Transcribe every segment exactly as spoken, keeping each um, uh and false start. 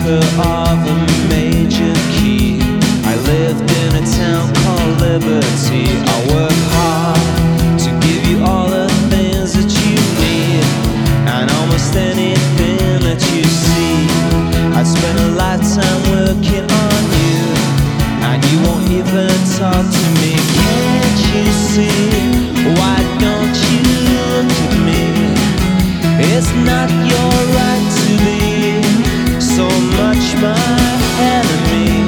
keeper of a major key. I lived in a town called Liberty. I work hard to give you all the things that you need, and almost anything that you see. I'd spend a lifetime working on you, and you won't even talk to me. Can't you see? Why don't you look at me? It's not your right to be so much my enemy.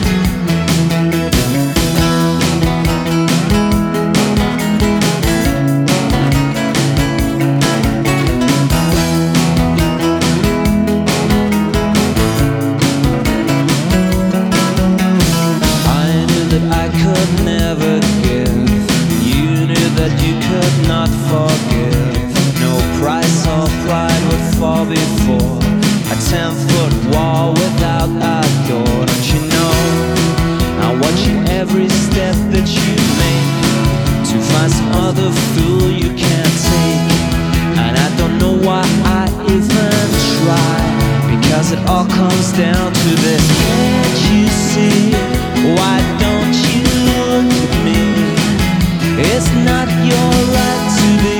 I knew that I could never give. You knew that you could not forgive. No price or pride would fall before a ten-foot wall without a door. Don't you know? I'm watching every step that you make to find some other fool you can't take. And I don't know why I even try, because it all comes down to this. Can't you see? Why don't you look at me? It's not your right to be